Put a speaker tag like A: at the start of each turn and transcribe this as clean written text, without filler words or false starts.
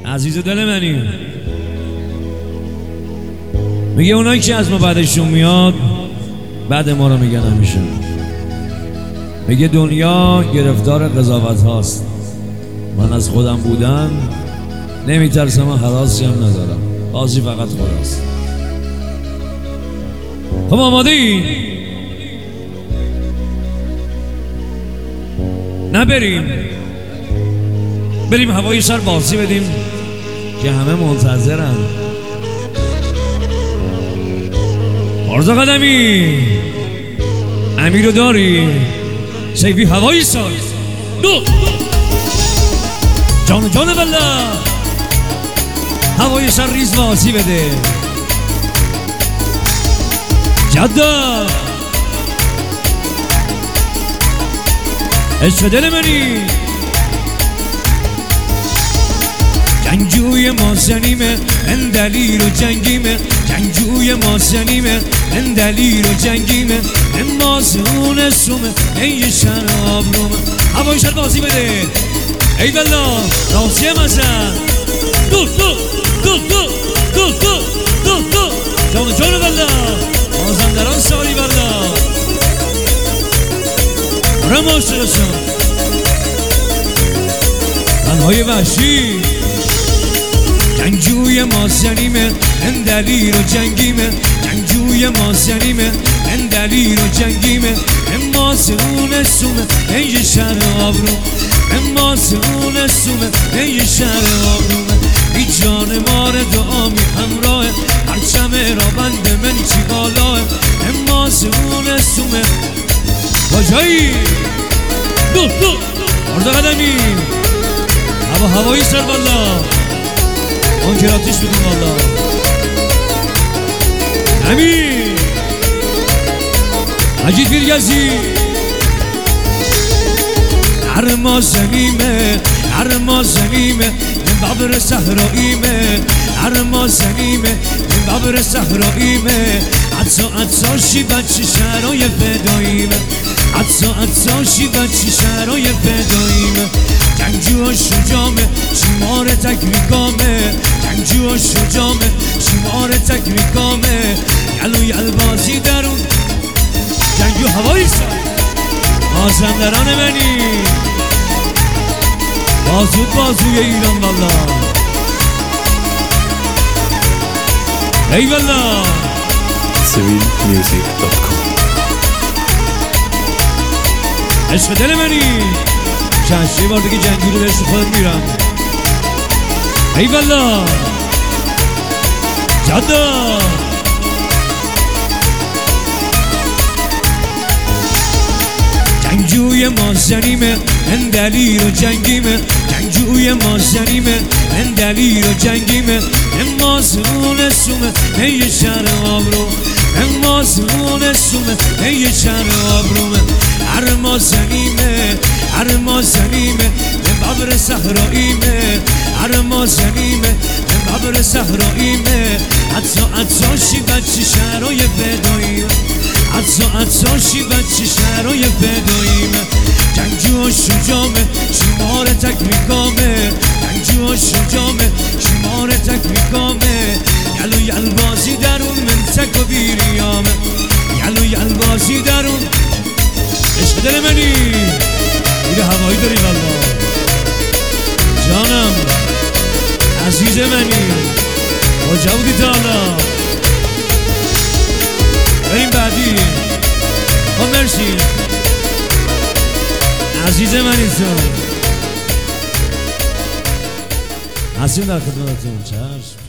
A: عزیز دل منی. میگه اونایی که از ما بعدشون میاد بعد ما رو میگن همیشه. میگه دنیا گرفتار قضاوت هاست، من از خودم بودن نمیترسم و حراسی هم ندارم، قاضی فقط خداست. خب آماده ای؟ نه بریم هوای شهر بازی بدیم که همه منتظرن. عرض قدمی امیرو داری سیفی هوایی ساز دو جان والله هوای شهر ریز بازی بده. جدا عشق دل منی، جنگجوی ما زنیمه من دلیر و جنگیمه، جنگجوی ما زنیمه من دلیر و جنگیمه، من مازون سومه این شراب رومه. هوای شهر بازی بده ای والله راضیه مثلا دو جان والله مازندران سالی والله رماشرشان تنهای وحشی. جنگجوی ما زنیمه من دلیر و جنگیمه، جنگجوی ما زنیمه من دلیر و جنگیمه، من مازون سومه این شراب رومه، من مازون سومه این شراب رومه. ای جان مار دعامی همراه هرچم را بند من چی بالاه، من مازون سومه کجایی دو عرض قدمی هوایی سر والله اون که راتیش بدون والله امین مجید بیرگزی. ارما زنیمه من بابر صحراییمه، ارما زنیمه من بابر صحراییمه، عطساشی بچه شهرهای فداییمه، عطساشی بچه شهرهای فداییمه. جنگجو شجامه شمار تکریکامه، جنگجو شجامه شمار تکریکامه. یل بازی درون جنگجو هوایی سر مازندران منی، بازوی ایران والله ای والله.
B: civilmusic.com
A: عشق دل منی، چند بار دیگه جنگی رو بهش خودت میرم ای والله. جدا جنگجوی ما زنیمه من دلیر و جنگیمه، جنگجوی ما زنیمه من دلیر و جنگیمه، من مازون سومه این شراب رو، من مازون سومه این شراب رومه. ارما زنیمه من بابر صحراییمه، ارما زنیمه من بابر صحراییمه. عطساشی بچه شهرهای فداییمه، عطساشی بچه شهرهای فداییمه. جنگجو شجامه شمار تکریکامه، جنگجو شجامه شمار تکریکامه. یل بازی درون من تک و بیریامه، یل بازی درون عشق دل منی. میره هوایی داری والله جانم عزیز منی کجا بودی تا حالا؟ بریم بعدی. خب مرسی عزیز منی تو هستیم در خدمتتون. چشم